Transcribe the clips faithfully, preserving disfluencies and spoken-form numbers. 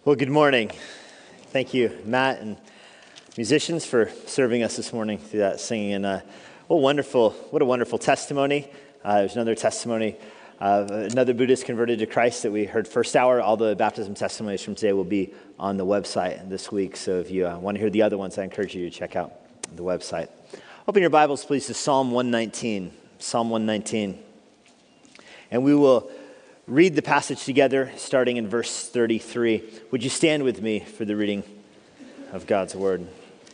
Well, good morning. Thank you, Matt and musicians, for serving us this morning through that singing. And uh, what wonderful, what a wonderful testimony. Uh, there's another testimony of another Buddhist converted to Christ that we heard first hour. All the baptism testimonies from today will be on the website this week. So if you uh, want to hear the other ones, I encourage you to check out the website. Open your Bibles, please, to Psalm one nineteen. Psalm one nineteen. And we will read the passage together, starting in verse thirty-three. Would you stand with me for the reading of God's word?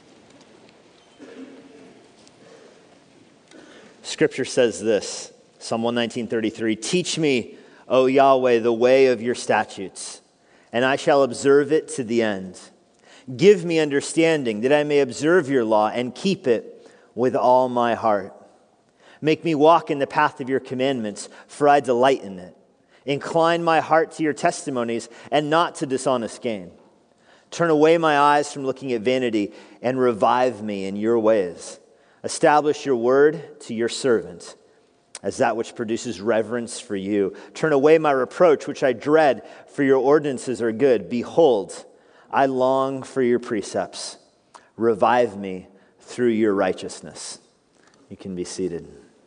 Scripture says this, Psalm one nineteen, thirty-three, "Teach me, O Yahweh, the way of your statutes, and I shall observe it to the end. Give me understanding, that I may observe your law and keep it with all my heart. Make me walk in the path of your commandments, for I delight in it. Incline my heart to your testimonies and not to dishonest gain. Turn away my eyes from looking at vanity and revive me in your ways. Establish your word to your servant as that which produces reverence for you. Turn away my reproach, which I dread, for your ordinances are good. Behold, I long for your precepts. Revive me through your righteousness." You can be seated.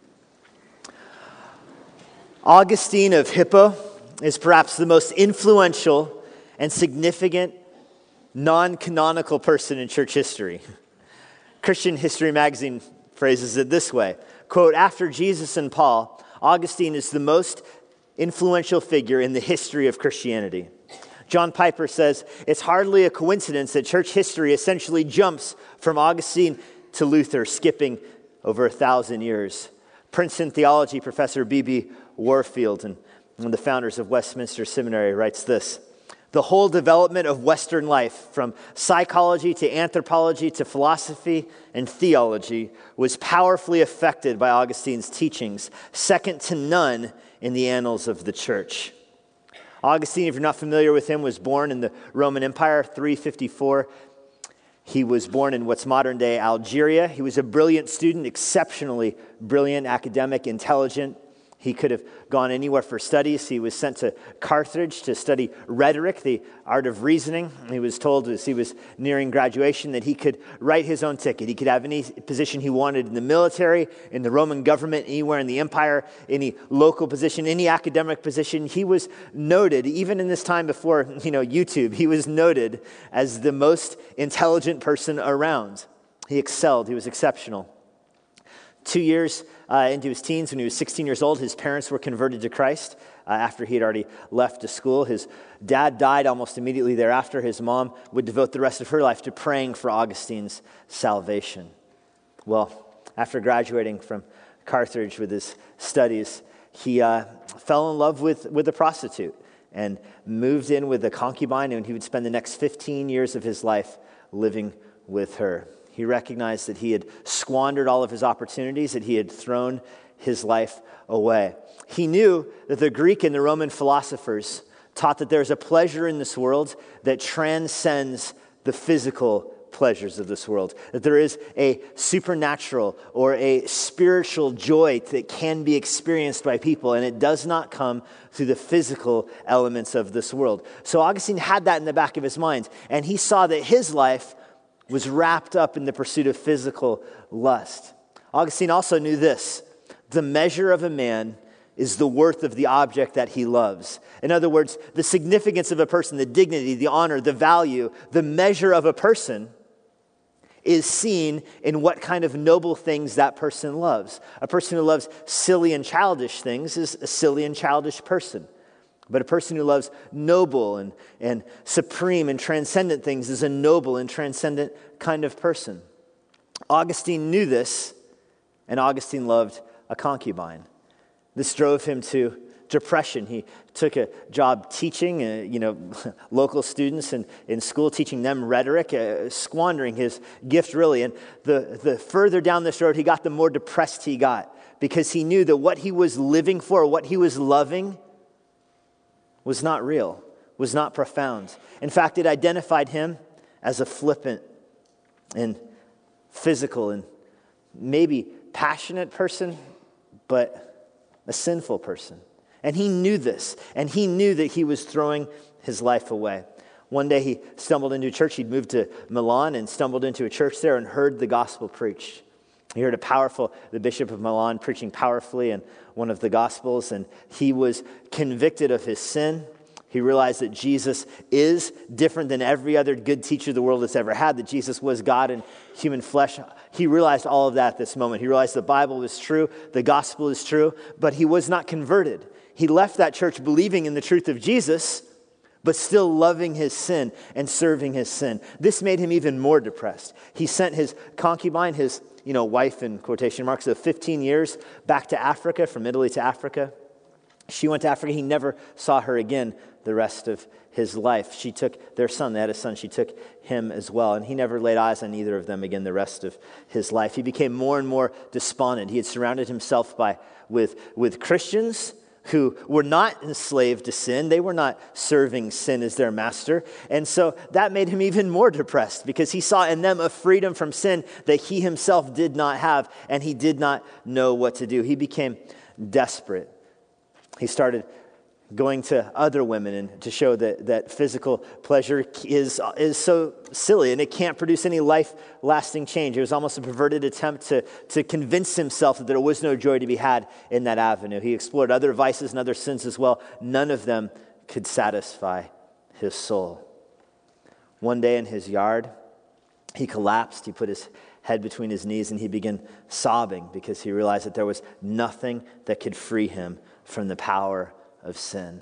Augustine of Hippo is perhaps the most influential and significant non-canonical person in church history. Christian History Magazine phrases it this way, quote, "After Jesus and Paul, Augustine is the most influential figure in the history of Christianity." John Piper says, "It's hardly a coincidence that church history essentially jumps from Augustine to Luther, skipping over a thousand years." Princeton theology professor B B Warfield, and one of the founders of Westminster Seminary, writes this: "The whole development of Western life, from psychology to anthropology to philosophy and theology, was powerfully affected by Augustine's teachings, second to none in the annals of the church." Augustine, if you're not familiar with him, was born in the Roman Empire, three fifty-four. He was born in what's modern-day Algeria. He was a brilliant student, exceptionally brilliant, academic, intelligent. He could have gone anywhere for studies. He was sent to Carthage to study rhetoric, the art of reasoning. He was told as he was nearing graduation that he could write his own ticket. He could have any position he wanted in the military, in the Roman government, anywhere in the empire, any local position, any academic position. He was noted, even in this time before, you know, YouTube, he was noted as the most intelligent person around. He excelled. He was exceptional. Two years uh, into his teens, when he was sixteen years old, his parents were converted to Christ uh, after he had already left to school. His dad died almost immediately thereafter. His mom would devote the rest of her life to praying for Augustine's salvation. Well, after graduating from Carthage with his studies, he uh, fell in love with, with a prostitute and moved in with a concubine, and he would spend the next fifteen years of his life living with her. He recognized that he had squandered all of his opportunities, that he had thrown his life away. He knew that the Greek and the Roman philosophers taught that there's a pleasure in this world that transcends the physical pleasures of this world, that there is a supernatural or a spiritual joy that can be experienced by people, and it does not come through the physical elements of this world. So Augustine had that in the back of his mind, and he saw that his life was wrapped up in the pursuit of physical lust. Augustine also knew this: the measure of a man is the worth of the object that he loves. In other words, the significance of a person, the dignity, the honor, the value, the measure of a person is seen in what kind of noble things that person loves. A person who loves silly and childish things is a silly and childish person. But a person who loves noble and, and supreme and transcendent things is a noble and transcendent kind of person. Augustine knew this, and Augustine loved a concubine. This drove him to depression. He took a job teaching, uh, you know, local students in, in school, teaching them rhetoric, uh, squandering his gift really. And the, the further down this road he got, the more depressed he got, because he knew that what he was living for, what he was loving, was not real, was not profound. In fact, it identified him as a flippant and physical and maybe passionate person, but a sinful person. And he knew this, and he knew that he was throwing his life away. One day he stumbled into a church. He'd moved to Milan and stumbled into a church there and heard the gospel preached. He heard a powerful, the Bishop of Milan preaching powerfully in one of the Gospels, and he was convicted of his sin. He realized that Jesus is different than every other good teacher the world has ever had, that Jesus was God in human flesh. He realized all of that at this moment. He realized the Bible was true, the gospel is true, but he was not converted. He left that church believing in the truth of Jesus, but still loving his sin and serving his sin. This made him even more depressed. He sent his concubine, his you know, wife in quotation marks, of fifteen years back to Africa, from Italy to Africa. She went to Africa. He never saw her again the rest of his life. She took their son. They had a son. She took him as well. And he never laid eyes on either of them again the rest of his life. He became more and more despondent. He had surrounded himself by with, with Christians who were not enslaved to sin. They were not serving sin as their master. And so that made him even more depressed because he saw in them a freedom from sin that he himself did not have, and he did not know what to do. He became desperate. He started going to other women and to show that, that physical pleasure is, is so silly and it can't produce any life-lasting change. It was almost a perverted attempt to, to convince himself that there was no joy to be had in that avenue. He explored other vices and other sins as well. None of them could satisfy his soul. One day in his yard, he collapsed. He put his head between his knees and he began sobbing because he realized that there was nothing that could free him from the power of sin.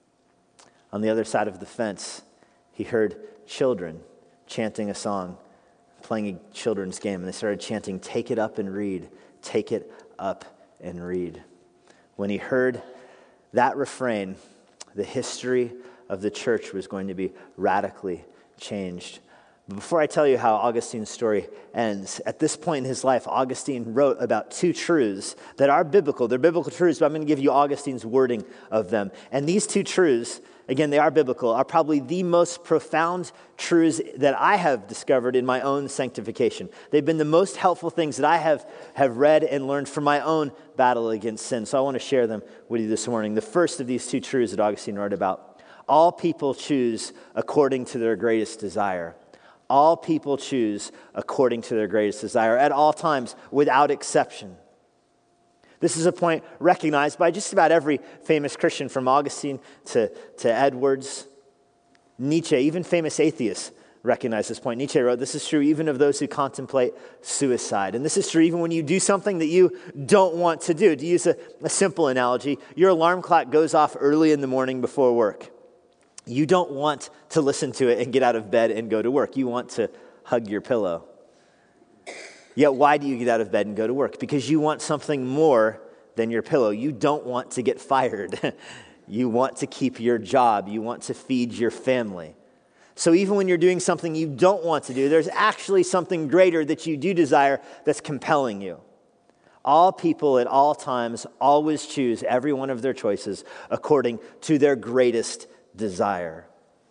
On the other side of the fence, he heard children chanting a song, playing a children's game, and they started chanting, "Take it up and read, take it up and read." When he heard that refrain, the history of the church was going to be radically changed. But before I tell you how Augustine's story ends, at this point in his life, Augustine wrote about two truths that are biblical. They're biblical truths, but I'm going to give you Augustine's wording of them. And these two truths, again, they are biblical, are probably the most profound truths that I have discovered in my own sanctification. They've been the most helpful things that I have, have read and learned from my own battle against sin. So I want to share them with you this morning. The first of these two truths that Augustine wrote about: all people choose according to their greatest desire. All people choose according to their greatest desire at all times, without exception. This is a point recognized by just about every famous Christian, from Augustine to, to Edwards, Nietzsche, even famous atheists recognize this point. Nietzsche wrote, "This is true even of those who contemplate suicide." And this is true even when you do something that you don't want to do. To use a, a simple analogy, your alarm clock goes off early in the morning before work. You don't want to listen to it and get out of bed and go to work. You want to hug your pillow. Yet why do you get out of bed and go to work? Because you want something more than your pillow. You don't want to get fired. You want to keep your job. You want to feed your family. So even when you're doing something you don't want to do, there's actually something greater that you do desire that's compelling you. All people at all times always choose every one of their choices according to their greatest desire.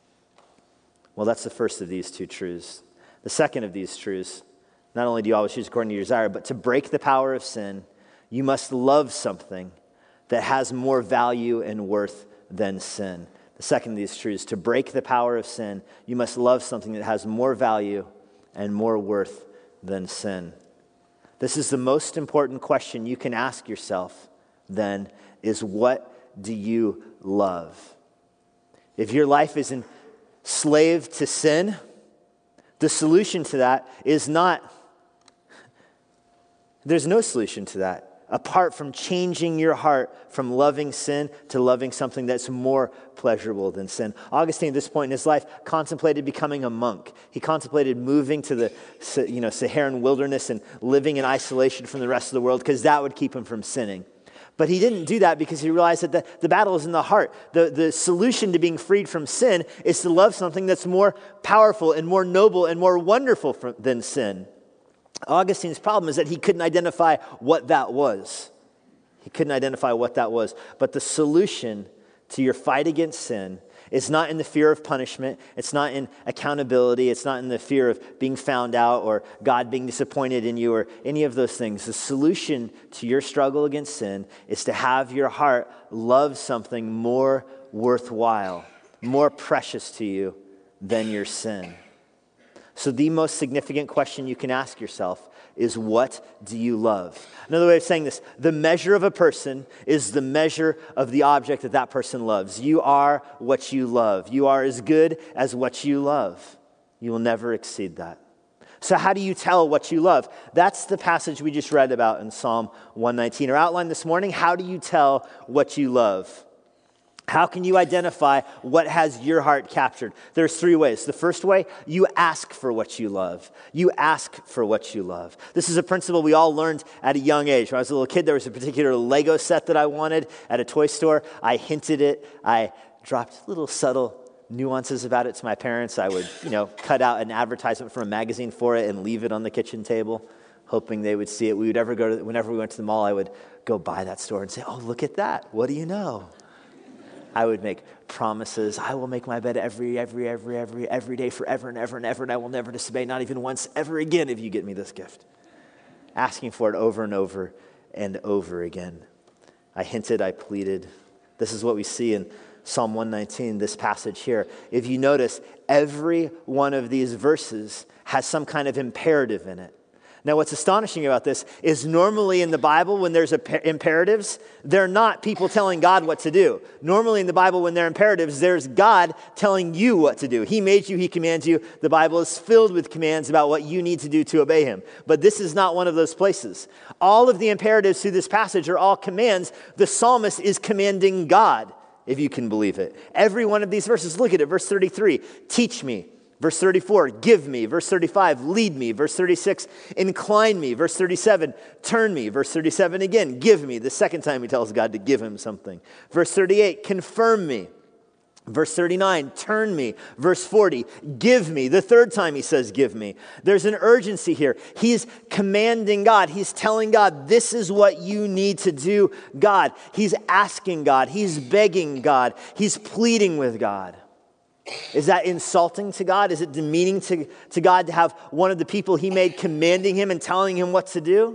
Well, that's the first of these two truths. The second of these truths: not only do you always choose according to your desire, but to break the power of sin, you must love something that has more value and worth than sin. The second of these truths: to break the power of sin, you must love something that has more value and more worth than sin. This is the most important question you can ask yourself, then, is what do you love? If your life is enslaved to sin, the solution to that is not, there's no solution to that apart from changing your heart from loving sin to loving something that's more pleasurable than sin. Augustine, at this point in his life, contemplated becoming a monk. He contemplated moving to the you know, Saharan wilderness and living in isolation from the rest of the world because that would keep him from sinning. But he didn't do that because he realized that the, the battle is in the heart. The, the solution to being freed from sin is to love something that's more powerful and more noble and more wonderful from, than sin. Augustine's problem is that he couldn't identify what that was. He couldn't identify what that was. But the solution to your fight against sin is not in the fear of punishment. It's not in accountability. It's not in the fear of being found out or God being disappointed in you or any of those things. The solution to your struggle against sin is to have your heart love something more worthwhile, more precious to you than your sin. So the most significant question you can ask yourself is, what do you love? Another way of saying this, the measure of a person is the measure of the object that that person loves. You are what you love. You are as good as what you love. You will never exceed that. So how do you tell what you love? That's the passage we just read about in Psalm one nineteen. Our outline this morning, how do you tell what you love? How can you identify what has your heart captured? There's three ways. The first way, you ask for what you love. You ask for what you love. This is a principle we all learned at a young age. When I was a little kid, there was a particular Lego set that I wanted at a toy store. I hinted it. I dropped little subtle nuances about it to my parents. I would, you know, cut out an advertisement from a magazine for it and leave it on the kitchen table, hoping they would see it. We would ever go to, whenever we went to the mall, I would go by that store and say, "Oh, look at that. What do you know?" I would make promises. I will make my bed every, every, every, every, every day forever and ever and ever, and I will never disobey, not even once ever again if you get me this gift. Asking for it over and over and over again. I hinted, I pleaded. This is what we see in Psalm one nineteen, this passage here. If you notice, every one of these verses has some kind of imperative in it. Now, what's astonishing about this is normally in the Bible, when there's imperatives, they're not people telling God what to do. Normally in the Bible, when there are imperatives, there's God telling you what to do. He made you, he commands you. The Bible is filled with commands about what you need to do to obey him. But this is not one of those places. All of the imperatives through this passage are all commands. The psalmist is commanding God, if you can believe it. Every one of these verses, look at it, verse thirty-three, teach me. Verse thirty-four, give me. Verse thirty-five, lead me. Verse thirty-six, incline me. Verse thirty-seven, turn me. Verse thirty-seven again, give me. The second time he tells God to give him something. Verse thirty-eight, confirm me. Verse thirty-nine, turn me. Verse forty, give me. The third time he says give me. There's an urgency here. He's commanding God. He's telling God, this is what you need to do, God. He's asking God. He's begging God. He's pleading with God. Is that insulting to God? Is it demeaning to, to God to have one of the people he made commanding him and telling him what to do?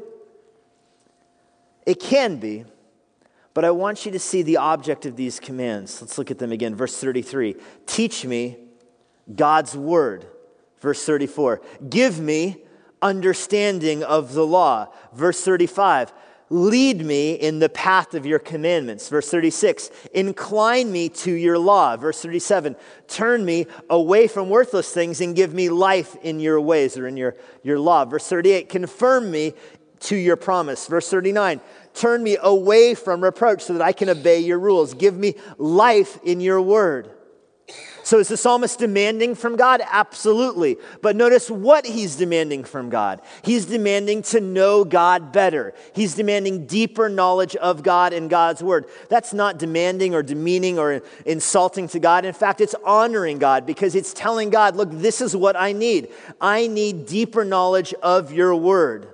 It can be, but I want you to see the object of these commands. Let's look at them again. Verse thirty-three, teach me God's word. Verse thirty-four, give me understanding of the law. Verse thirty-five, lead me in the path of your commandments. Verse thirty-six, incline me to your law. Verse thirty-seven, turn me away from worthless things and give me life in your ways or in your, your law. Verse thirty-eight, confirm me to your promise. Verse thirty-nine, turn me away from reproach so that I can obey your rules. Give me life in your word. So is the psalmist demanding from God? Absolutely. But notice what he's demanding from God. He's demanding to know God better. He's demanding deeper knowledge of God and God's word. That's not demanding or demeaning or insulting to God. In fact, it's honoring God because it's telling God, look, this is what I need. I need deeper knowledge of your word.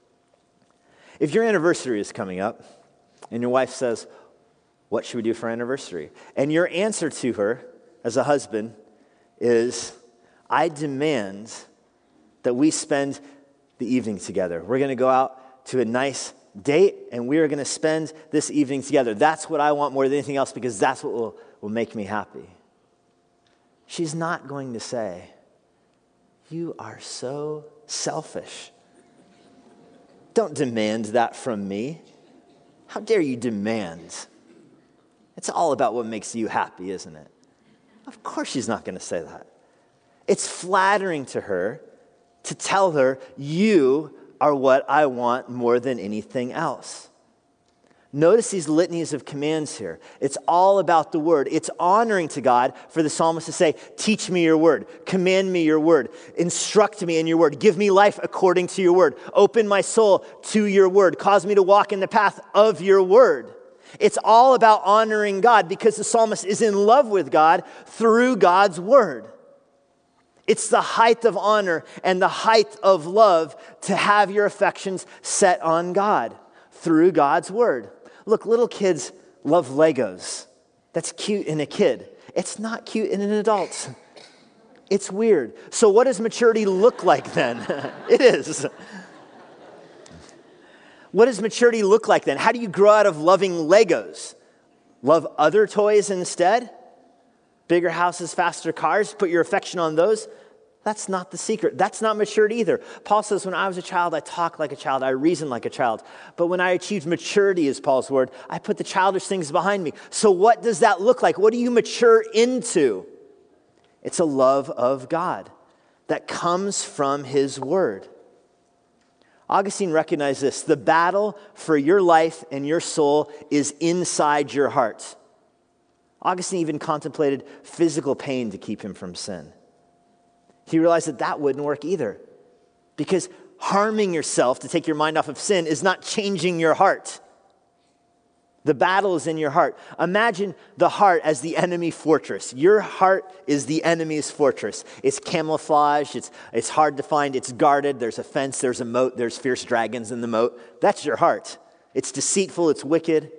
If your anniversary is coming up and your wife says, what should we do for our anniversary? And your answer to her as a husband is, I demand that we spend the evening together. We're going to go out to a nice date, and we are going to spend this evening together. That's what I want more than anything else because that's what will, will make me happy. She's not going to say, you are so selfish. Don't demand that from me. How dare you demand? It's all about what makes you happy, isn't it? Of course she's not going to say that. It's flattering to her to tell her, you are what I want more than anything else. Notice these litanies of commands here. It's all about the word. It's honoring to God for the psalmist to say, teach me your word, command me your word, instruct me in your word, give me life according to your word, open my soul to your word, cause me to walk in the path of your word. It's all about honoring God because the psalmist is in love with God through God's word. It's the height of honor and the height of love to have your affections set on God through God's word. Look, little kids love Legos. That's cute in a kid. It's not cute in an adult. It's weird. So what does maturity look like then? It is. What does maturity look like then? How do you grow out of loving Legos? Love other toys instead? Bigger houses, faster cars, put your affection on those. That's not the secret. That's not maturity either. Paul says, when I was a child, I talked like a child. I reasoned like a child. But when I achieved maturity, is Paul's word, I put the childish things behind me. So what does that look like? What do you mature into? It's a love of God that comes from his word. Augustine recognized this. The battle for your life and your soul is inside your heart. Augustine even contemplated physical pain to keep him from sin. He realized that that wouldn't work either, because harming yourself to take your mind off of sin is not changing your heart. The battle is in your heart. Imagine the heart as the enemy fortress. Your heart is the enemy's fortress. It's camouflaged. It's, it's hard to find. It's guarded. There's a fence. There's a moat. There's fierce dragons in the moat. That's your heart. It's deceitful. It's wicked.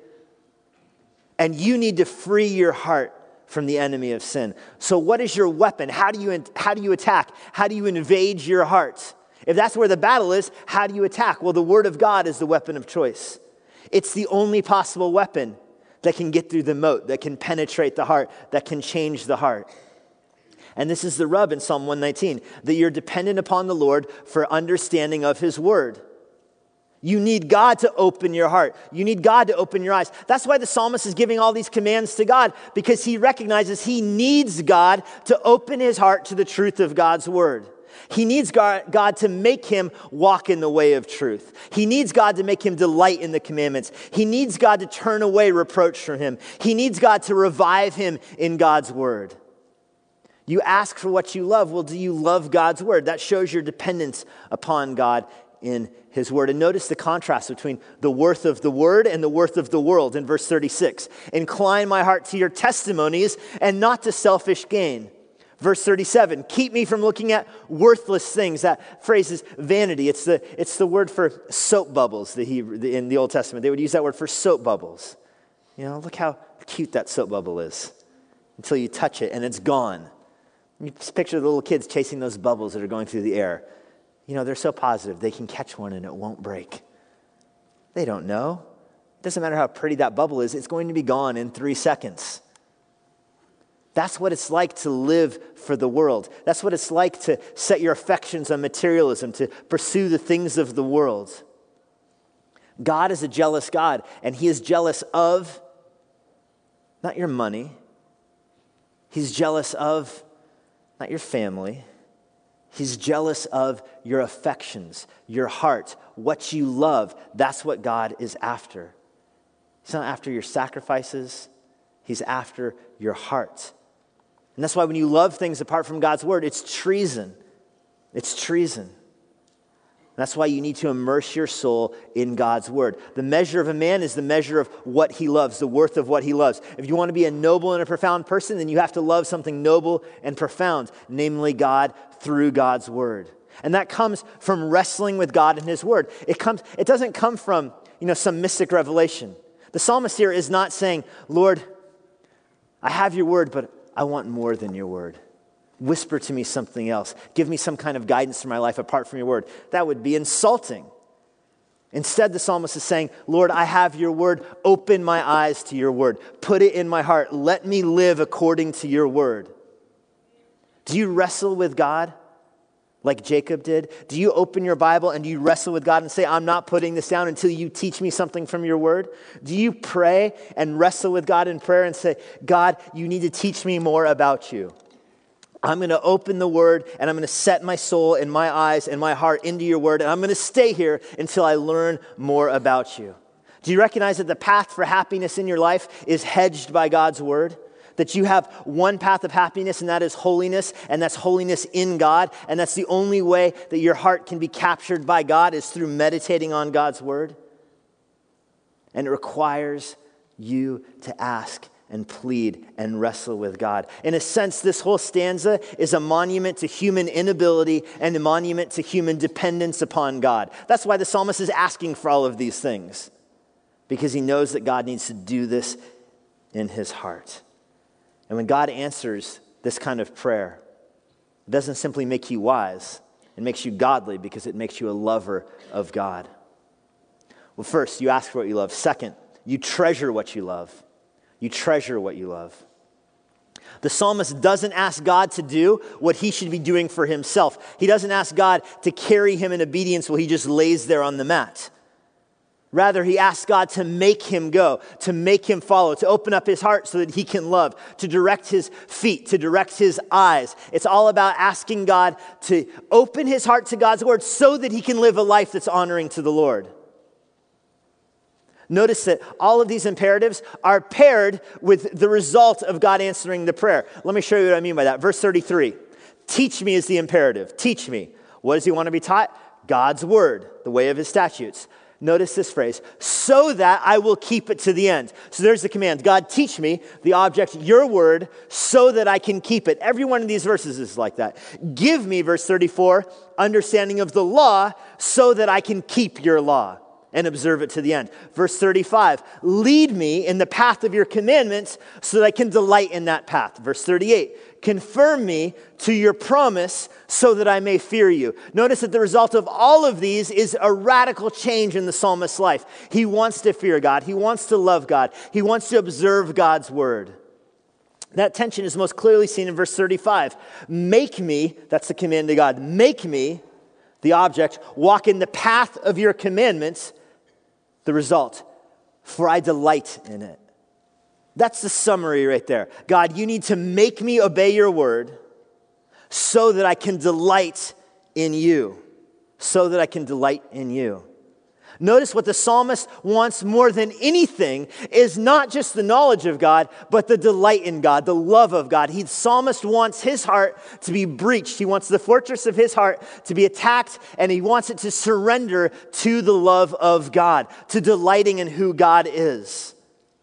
And you need to free your heart from the enemy of sin. So what is your weapon? How do you, how do you attack? How do you invade your heart? If that's where the battle is, how do you attack? Well, the word of God is the weapon of choice. It's the only possible weapon that can get through the moat, that can penetrate the heart, that can change the heart. And this is the rub in Psalm one nineteen, that you're dependent upon the Lord for understanding of his word. You need God to open your heart. You need God to open your eyes. That's why the psalmist is giving all these commands to God, because he recognizes he needs God to open his heart to the truth of God's word. He needs God, God to make him walk in the way of truth. He needs God to make him delight in the commandments. He needs God to turn away reproach from him. He needs God to revive him in God's word. You ask for what you love. Well, do you love God's word? That shows your dependence upon God in his word. And notice the contrast between the worth of the word and the worth of the world in verse thirty-six. Incline my heart to your testimonies and not to selfish gain. Verse thirty-seven, keep me from looking at worthless things. That phrase is vanity. It's the, it's the word for soap bubbles that he, in the Old Testament. They would use that word for soap bubbles. You know, look how cute that soap bubble is until you touch it and it's gone. You just picture the little kids chasing those bubbles that are going through the air. You know, they're so positive. They can catch one and it won't break. They don't know. It doesn't matter how pretty that bubble is. It's going to be gone in three seconds. That's what it's like to live for the world. That's what it's like to set your affections on materialism, to pursue the things of the world. God is a jealous God, and he is jealous of not your money. He's jealous of not your family. He's jealous of your affections, your heart, what you love. That's what God is after. He's not after your sacrifices. He's after your heart. And that's why when you love things apart from God's word, it's treason. It's treason. That's why you need to immerse your soul in God's word. The measure of a man is the measure of what he loves, the worth of what he loves. If you want to be a noble and a profound person, then you have to love something noble and profound, namely God through God's word. And that comes from wrestling with God and his word. It comes, it doesn't come from, you know, some mystic revelation. The psalmist here is not saying, Lord, I have your word, but I want more than your word. Whisper to me something else. Give me some kind of guidance for my life apart from your word. That would be insulting. Instead, the psalmist is saying, Lord, I have your word. Open my eyes to your word. Put it in my heart. Let me live according to your word. Do you wrestle with God like Jacob did? Do you open your Bible and do you wrestle with God and say, I'm not putting this down until you teach me something from your word? Do you pray and wrestle with God in prayer and say, God, you need to teach me more about you? I'm going to open the word and I'm going to set my soul and my eyes and my heart into your word, and I'm going to stay here until I learn more about you. Do you recognize that the path for happiness in your life is hedged by God's word? That you have one path of happiness, and that is holiness, and that's holiness in God, and that's the only way that your heart can be captured by God is through meditating on God's word. And it requires you to ask and plead and wrestle with God. In a sense, this whole stanza is a monument to human inability and a monument to human dependence upon God. That's why the psalmist is asking for all of these things, because he knows that God needs to do this in his heart. And when God answers this kind of prayer, it doesn't simply make you wise. It makes you godly because it makes you a lover of God. Well, first, you ask for what you love. Second, you treasure what you love. You treasure what you love. The psalmist doesn't ask God to do what he should be doing for himself. He doesn't ask God to carry him in obedience while he just lays there on the mat. Rather, he asks God to make him go, to make him follow, to open up his heart so that he can love, to direct his feet, to direct his eyes. It's all about asking God to open his heart to God's word so that he can live a life that's honoring to the Lord. Notice that all of these imperatives are paired with the result of God answering the prayer. Let me show you what I mean by that. Verse thirty-three, teach me is the imperative. Teach me. What does he want to be taught? God's word, the way of his statutes. Notice this phrase, so that I will keep it to the end. So there's the command. God, teach me, the object, your word, so that I can keep it. Every one of these verses is like that. Give me, verse thirty-four, understanding of the law, so that I can keep your law and observe it to the end. Verse thirty-five, lead me in the path of your commandments so that I can delight in that path. Verse thirty-eight, confirm me to your promise so that I may fear you. Notice that the result of all of these is a radical change in the psalmist's life. He wants to fear God. He wants to love God. He wants to observe God's word. That tension is most clearly seen in verse thirty-five. Make me, that's the command to God, make me, the object, walk in the path of your commandments. The result, for I delight in it. That's the summary right there. God, you need to make me obey your word so that I can delight in you. So that I can delight in you. Notice what the psalmist wants more than anything is not just the knowledge of God, but the delight in God, the love of God. He, the psalmist wants his heart to be breached. He wants the fortress of his heart to be attacked, and he wants it to surrender to the love of God, to delighting in who God is.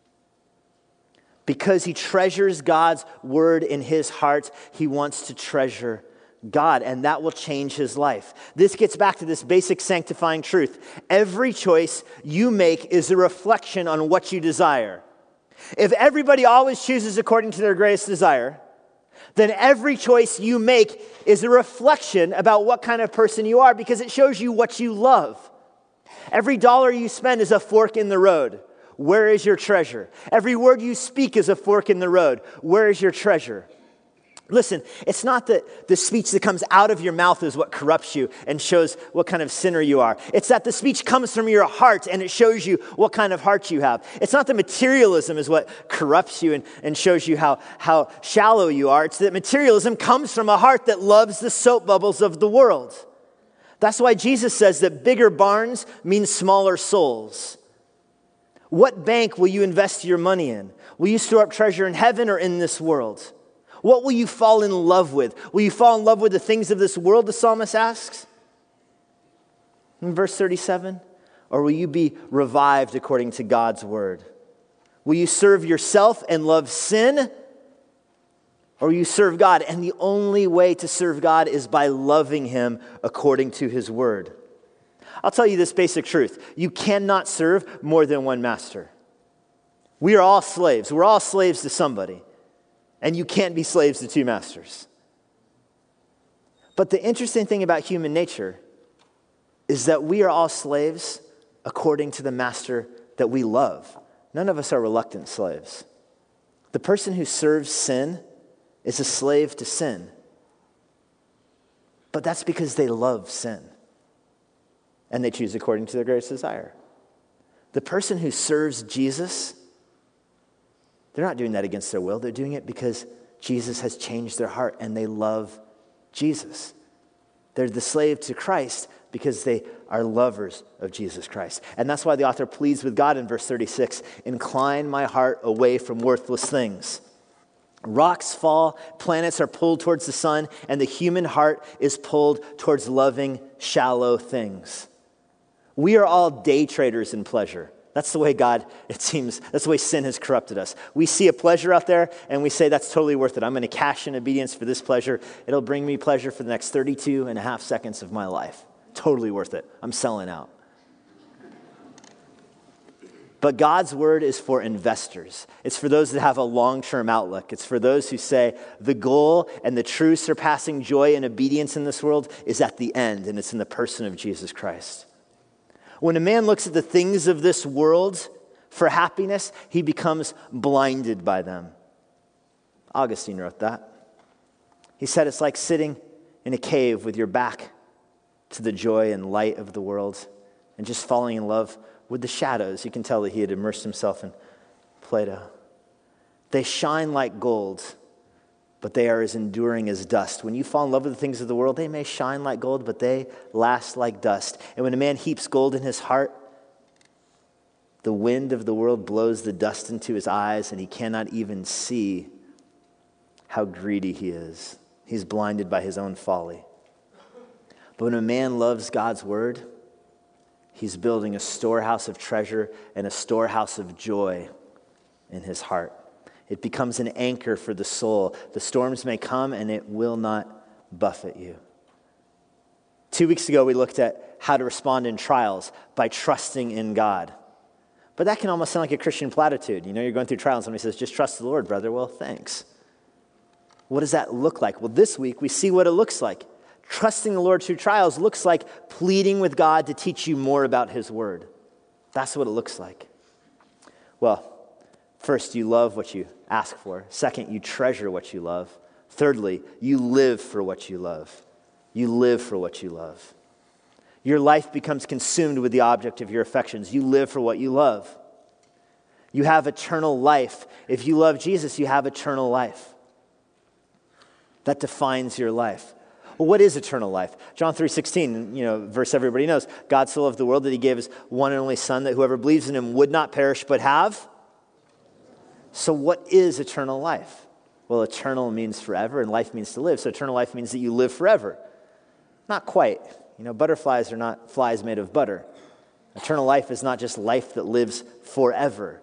Because he treasures God's word in his heart, he wants to treasure God, and that will change his life. This gets back to this basic sanctifying truth. Every choice you make is a reflection on what you desire. If everybody always chooses according to their greatest desire, then every choice you make is a reflection about what kind of person you are, because it shows you what you love. Every dollar you spend is a fork in the road. Where is your treasure? Every word you speak is a fork in the road. Where is your treasure? Listen, it's not that the speech that comes out of your mouth is what corrupts you and shows what kind of sinner you are. It's that the speech comes from your heart and it shows you what kind of heart you have. It's not that materialism is what corrupts you and, and shows you how, how shallow you are. It's that materialism comes from a heart that loves the soap bubbles of the world. That's why Jesus says that bigger barns mean smaller souls. What bank will you invest your money in? Will you store up treasure in heaven or in this world? What will you fall in love with? Will you fall in love with the things of this world, the psalmist asks? In verse thirty-seven, or will you be revived according to God's word? Will you serve yourself and love sin? Or will you serve God? And the only way to serve God is by loving him according to his word. I'll tell you this basic truth. You cannot serve more than one master. We are all slaves. We're all slaves to somebody. And you can't be slaves to two masters. But the interesting thing about human nature is that we are all slaves according to the master that we love. None of us are reluctant slaves. The person who serves sin is a slave to sin. But that's because they love sin. And they choose according to their greatest desire. The person who serves Jesus, they're not doing that against their will. They're doing it because Jesus has changed their heart and they love Jesus. They're the slave to Christ because they are lovers of Jesus Christ. And that's why the author pleads with God in verse thirty-six, incline my heart away from worthless things. Rocks fall, planets are pulled towards the sun, and the human heart is pulled towards loving shallow things. We are all day traders in pleasure. That's the way God, it seems, that's the way sin has corrupted us. We see a pleasure out there and we say, that's totally worth it. I'm going to cash in obedience for this pleasure. It'll bring me pleasure for the next thirty-two and a half seconds of my life. Totally worth it. I'm selling out. But God's word is for investors. It's for those that have a long-term outlook. It's for those who say the goal and the true surpassing joy and obedience in this world is at the end, and it's in the person of Jesus Christ. When a man looks at the things of this world for happiness, he becomes blinded by them. Augustine wrote that. He said it's like sitting in a cave with your back to the joy and light of the world and just falling in love with the shadows. You can tell that he had immersed himself in Plato. They shine like gold, but they are as enduring as dust. When you fall in love with the things of the world, they may shine like gold, but they last like dust. And when a man heaps gold in his heart, the wind of the world blows the dust into his eyes, and he cannot even see how greedy he is. He's blinded by his own folly. But when a man loves God's word, he's building a storehouse of treasure and a storehouse of joy in his heart. It becomes an anchor for the soul. The storms may come and it will not buffet you. Two weeks ago, we looked at how to respond in trials by trusting in God. But that can almost sound like a Christian platitude. You know, you're going through trials and somebody says, just trust the Lord, brother. Well, thanks. What does that look like? Well, this week we see what it looks like. Trusting the Lord through trials looks like pleading with God to teach you more about his word. That's what it looks like. Well, first, you love what you ask for. Second, you treasure what you love. Thirdly, you live for what you love. You live for what you love. Your life becomes consumed with the object of your affections. You live for what you love. You have eternal life. If you love Jesus, you have eternal life. That defines your life. Well, what is eternal life? John three sixteen, you know, verse everybody knows. God so loved the world that he gave his one and only son, that whoever believes in him would not perish but have. So what is eternal life? Well, eternal means forever and life means to live. So eternal life means that you live forever. Not quite. You know, butterflies are not flies made of butter. Eternal life is not just life that lives forever.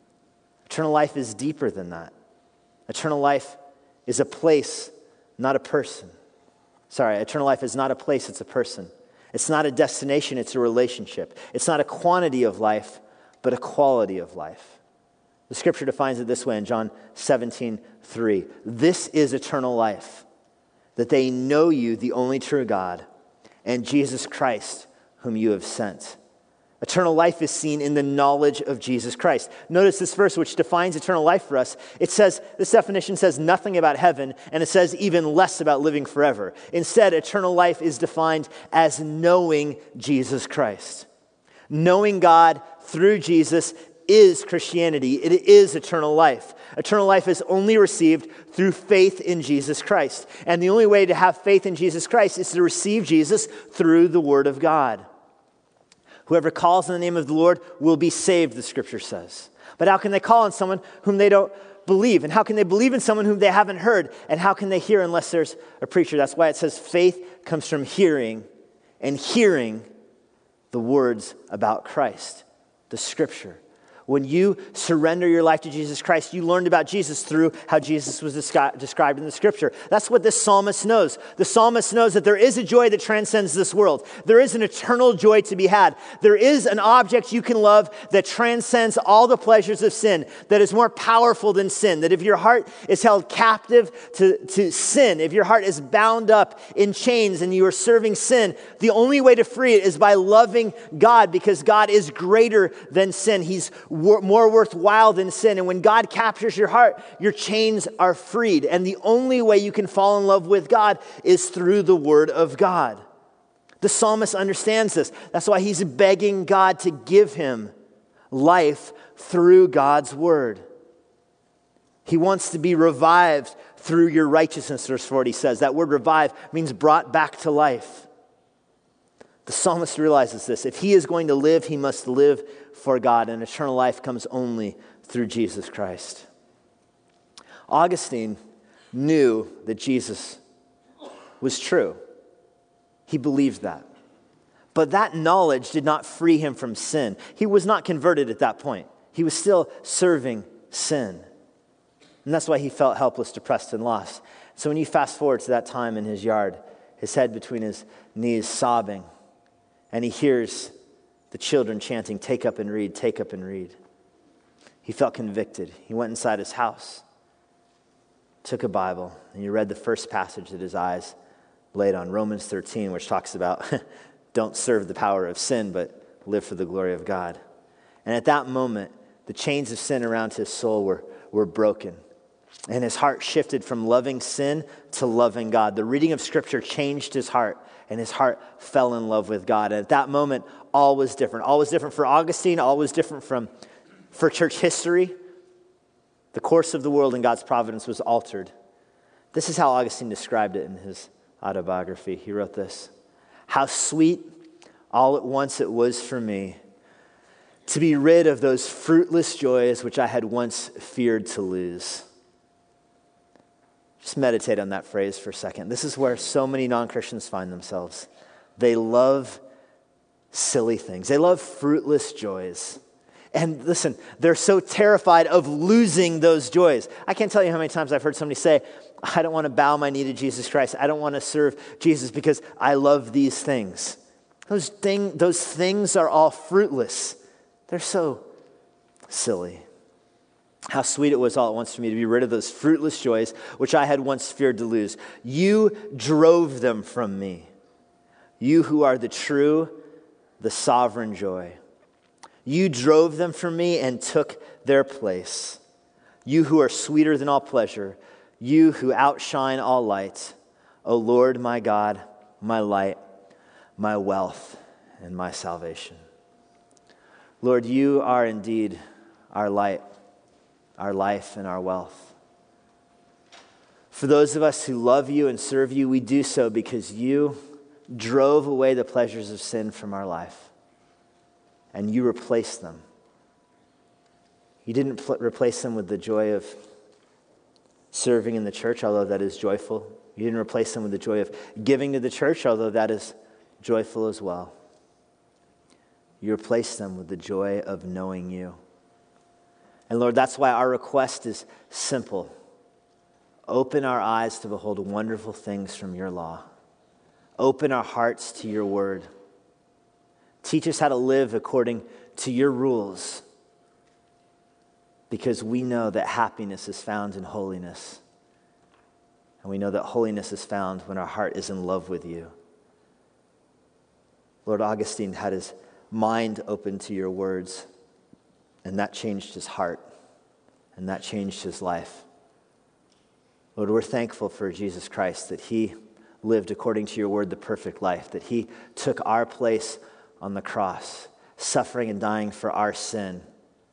Eternal life is deeper than that. Eternal life is a place, not a person. Sorry, eternal life is not a place, it's a person. It's not a destination, it's a relationship. It's not a quantity of life, but a quality of life. The scripture defines it this way in John seventeen three. This is eternal life, that they know you, the only true God, and Jesus Christ, whom you have sent. Eternal life is seen in the knowledge of Jesus Christ. Notice this verse, which defines eternal life for us. It says, this definition says nothing about heaven, and it says even less about living forever. Instead, eternal life is defined as knowing Jesus Christ. Knowing God through Jesus is Christianity. It is eternal life. Eternal life is only received through faith in Jesus Christ. And the only way to have faith in Jesus Christ is to receive Jesus through the Word of God. Whoever calls in the name of the Lord will be saved, the scripture says. But how can they call on someone whom they don't believe? And how can they believe in someone whom they haven't heard? And how can they hear unless there's a preacher? That's why it says faith comes from hearing, and hearing the words about Christ, the scripture. When you surrender your life to Jesus Christ, you learned about Jesus through how Jesus was descri- described in the scripture. That's what this psalmist knows. The psalmist knows that there is a joy that transcends this world. There is an eternal joy to be had. There is an object you can love that transcends all the pleasures of sin, that is more powerful than sin. That if your heart is held captive to, to sin, if your heart is bound up in chains and you are serving sin, the only way to free it is by loving God, because God is greater than sin. He's more worthwhile than sin. And when God captures your heart, your chains are freed. And the only way you can fall in love with God is through the Word of God. The psalmist understands this. That's why he's begging God to give him life through God's Word. He wants to be revived through your righteousness, verse forty says. That word revive means brought back to life. The psalmist realizes this. If he is going to live, he must live for God, and eternal life comes only through Jesus Christ. Augustine knew that Jesus was true. He believed that. But that knowledge did not free him from sin. He was not converted at that point. He was still serving sin. And that's why he felt helpless, depressed, and lost. So when you fast forward to that time in his yard, his head between his knees, sobbing, and he hears the children chanting, "Take up and read, take up and read." He felt convicted. He went inside his house, took a Bible, and he read the first passage that his eyes laid on, Romans thirteen, which talks about don't serve the power of sin, but live for the glory of God. And at that moment, the chains of sin around his soul were, were broken. And his heart shifted from loving sin to loving God. The reading of Scripture changed his heart, and his heart fell in love with God. And at that moment, all was different. All was different for Augustine. All was different from for church history. The course of the world in God's providence was altered. This is how Augustine described it in his autobiography. He wrote this: "How sweet all at once it was for me to be rid of those fruitless joys which I had once feared to lose." Just meditate on that phrase for a second. This is where so many non-Christians find themselves. They love silly things. They love fruitless joys. And listen, they're so terrified of losing those joys. I can't tell you how many times I've heard somebody say, I don't want to bow my knee to Jesus Christ. I don't want to serve Jesus because I love these things. Those, thing, those things are all fruitless. They're so silly. How sweet it was all at once for me to be rid of those fruitless joys which I had once feared to lose. You drove them from me. You who are the true, the sovereign joy. You drove them from me and took their place. You who are sweeter than all pleasure. You who outshine all light. O Lord, my God, my light, my wealth, and my salvation. Lord, you are indeed our light, our life, and our wealth. For those of us who love you and serve you, we do so because you drove away the pleasures of sin from our life, and you replaced them. You didn't pl- replace them with the joy of serving in the church, although that is joyful. You didn't replace them with the joy of giving to the church, although that is joyful as well. You replaced them with the joy of knowing you. And Lord, that's why our request is simple. Open our eyes to behold wonderful things from your law. Open our hearts to your word. Teach us how to live according to your rules, because we know that happiness is found in holiness. And we know that holiness is found when our heart is in love with you. Lord, Augustine had his mind open to your words, and that changed his heart, and that changed his life. Lord, we're thankful for Jesus Christ, that he lived according to your word the perfect life, that he took our place on the cross, suffering and dying for our sin,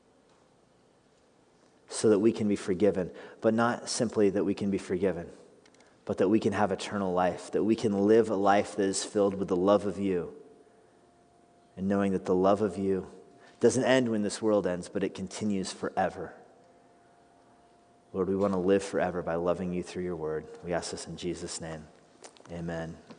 so that we can be forgiven, but not simply that we can be forgiven, but that we can have eternal life, that we can live a life that is filled with the love of you, and knowing that the love of you doesn't end when this world ends, but it continues forever. Lord, we want to live forever by loving you through your word. We ask this in Jesus' name. Amen.